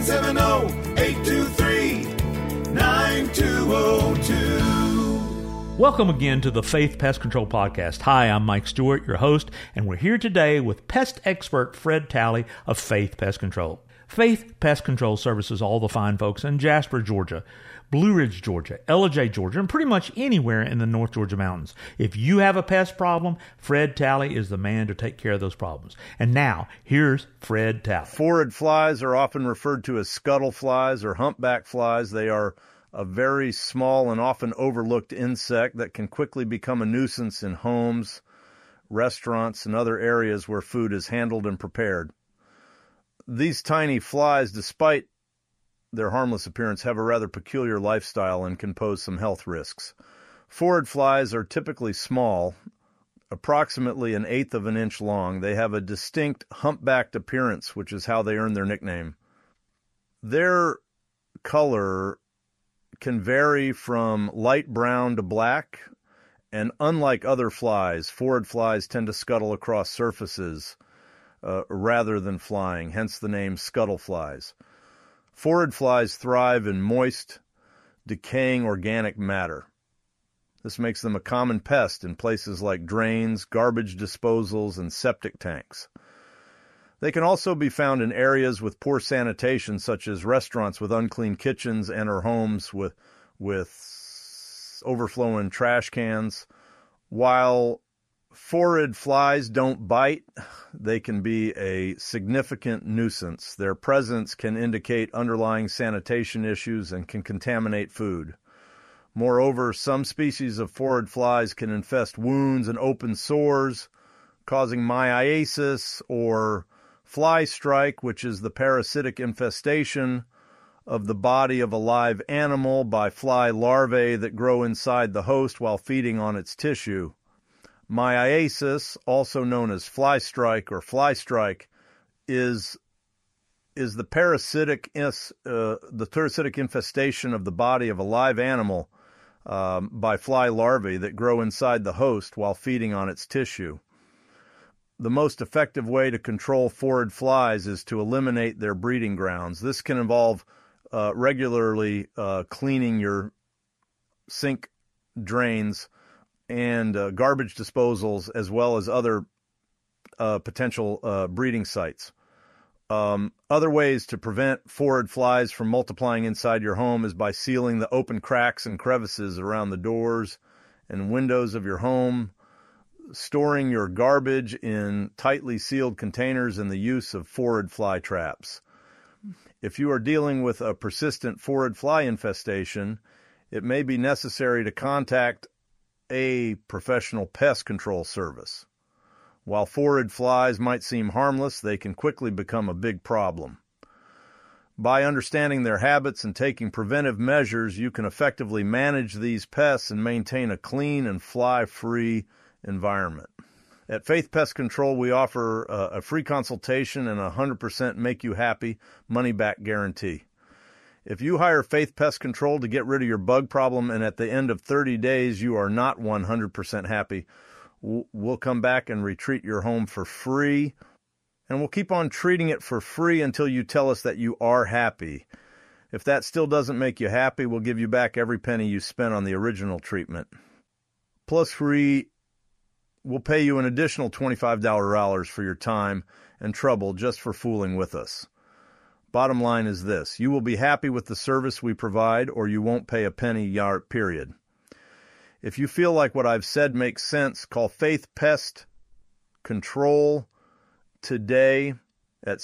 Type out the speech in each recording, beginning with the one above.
770-823-9202. Welcome again to the Faith Pest Control Podcast. Hi, I'm Mike Stewart, your host, and we're here today with pest expert Fred Talley of Faith Pest Control. Faith Pest Control services all the fine folks in Jasper, Georgia, Blue Ridge, Georgia, Ellijay, Georgia, and pretty much anywhere in the North Georgia mountains. If you have a pest problem, Fred Talley is the man to take care of those problems. And now, here's Fred Talley. Phorid flies are often referred to as scuttle flies or humpback flies. They are a very small and often overlooked insect that can quickly become a nuisance in homes, restaurants, and other areas where food is handled and prepared. These tiny flies, despite their harmless appearance, have a rather peculiar lifestyle and can pose some health risks. Phorid flies are typically small, approximately 1/8 of an inch long. They have a distinct humpbacked appearance, which is how they earn their nickname. Their color can vary from light brown to black, and unlike other flies, phorid flies tend to scuttle across surfaces rather than flying, hence the name scuttle flies. Phorid flies thrive in moist, decaying organic matter. This makes them a common pest in places like drains, garbage disposals, and septic tanks. They can also be found in areas with poor sanitation, such as restaurants with unclean kitchens and or homes with overflowing trash cans. While phorid flies don't bite, they can be a significant nuisance. Their presence can indicate underlying sanitation issues and can contaminate food. Moreover, some species of phorid flies can infest wounds and open sores, causing myiasis or fly strike, which is the parasitic infestation of the body of a live animal by fly larvae that grow inside the host while feeding on its tissue. Myiasis, also known as fly strike or fly strike, is the parasitic infestation of the body of a live animal by fly larvae that grow inside the host while feeding on its tissue. The most effective way to control phorid flies is to eliminate their breeding grounds. This can involve regularly cleaning your sink drains and garbage disposals, as well as other potential breeding sites. Other ways to prevent phorid flies from multiplying inside your home is by sealing the open cracks and crevices around the doors and windows of your home, storing your garbage in tightly sealed containers, and the use of phorid fly traps. If you are dealing with a persistent phorid fly infestation, it may be necessary to contact a professional pest control service. While phorid flies might seem harmless, they can quickly become a big problem. By understanding their habits and taking preventive measures, you can effectively manage these pests and maintain a clean and fly-free environment. At Faith Pest Control, we offer a free consultation and a 100% make-you-happy money-back guarantee. If you hire Faith Pest Control to get rid of your bug problem and at the end of 30 days you are not 100% happy, we'll come back and retreat your home for free, and we'll keep on treating it for free until you tell us that you are happy. If that still doesn't make you happy, we'll give you back every penny you spent on the original treatment. Plus, we'll pay you an additional $25 for your time and trouble just for fooling with us. Bottom line is this: you will be happy with the service we provide, or you won't pay a penny, period. If you feel like what I've said makes sense, call Faith Pest Control today at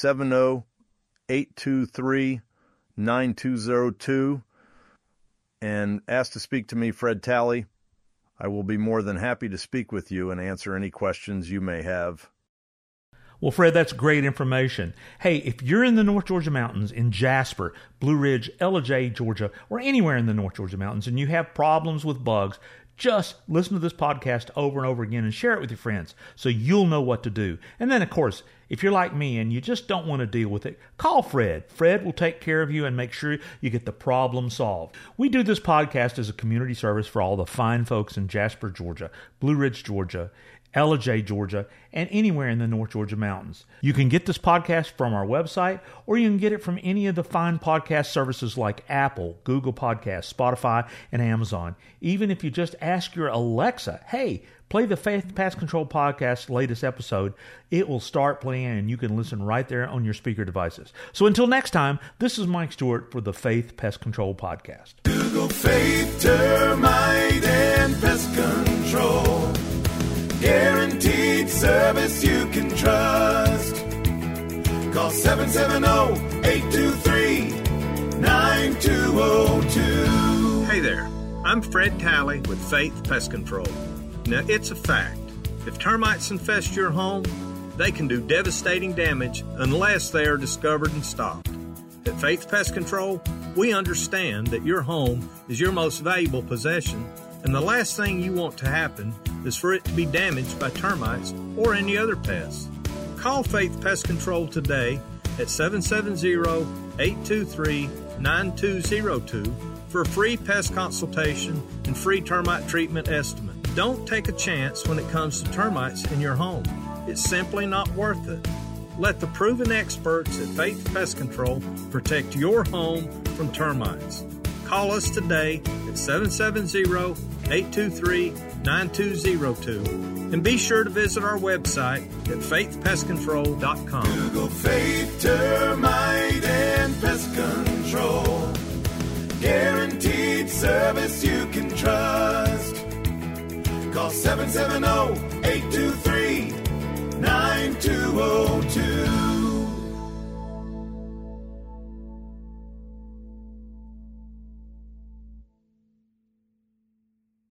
770-823-9202 and ask to speak to me, Fred Talley. I will be more than happy to speak with you and answer any questions you may have. Well, Fred, that's great information. Hey, if you're in the North Georgia mountains, in Jasper, Blue Ridge, Ellijay, Georgia, or anywhere in the North Georgia mountains, and you have problems with bugs, just listen to this podcast over and over again and share it with your friends so you'll know what to do. And then, of course, if you're like me and you just don't want to deal with it, call Fred. Fred will take care of you and make sure you get the problem solved. We do this podcast as a community service for all the fine folks in Jasper, Georgia, Blue Ridge, Georgia, Ellijay, Georgia, and anywhere in the North Georgia mountains. You can get this podcast from our website, or you can get it from any of the fine podcast services like Apple, Google Podcasts, Spotify, and Amazon. Even if you just ask your Alexa, hey, play the Faith Pest Control Podcast latest episode, it will start playing and you can listen right there on your speaker devices. So until next time, this is Mike Stewart for the Faith Pest Control Podcast. Google Faith Termite and Pest Control. Guaranteed service you can trust. Call 770-823-9202. Hey there, I'm Fred Talley with Faith Pest Control. Now, it's a fact. If termites infest your home, they can do devastating damage unless they are discovered and stopped. At Faith Pest Control, we understand that your home is your most valuable possession, and the last thing you want to happen is for it to be damaged by termites or any other pests. Call Faith Pest Control today at 770-823-9202 for a free pest consultation and free termite treatment estimate. Don't take a chance when it comes to termites in your home. It's simply not worth it. Let the proven experts at Faith Pest Control protect your home from termites. Call us today at 770-823-9202 and be sure to visit our website at faithpestcontrol.com. Google Faith Termite and Pest Control. Guaranteed service you can trust. Call 770-823-9202.